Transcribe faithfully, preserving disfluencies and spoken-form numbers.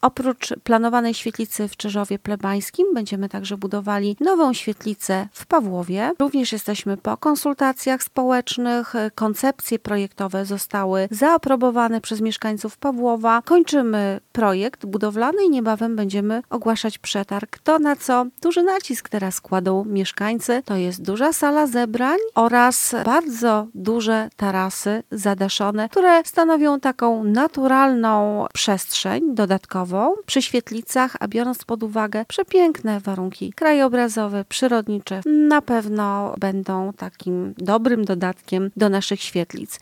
Oprócz planowanej świetlicy w Czyżowie Plebańskim będziemy także budowali nową świetlicę w Pawłowie. Również jesteśmy po konsultacjach społecznych. Koncepcje projektowe zostały zaaprobowane przez mieszkańców Pawłowa. Kończymy projekt budowlany i niebawem będziemy ogłaszać przetarg. To, na co duży nacisk teraz kładą mieszkańcy, to jest duża sala zebrań oraz bardzo duże tarasy zadaszone, które stanowią taką naturalną przestrzeń dodatkową przy świetlicach, a biorąc pod uwagę przepiękne warunki krajobrazowe, przyrodnicze, na pewno będą takim dobrym dodatkiem do naszych świetlic.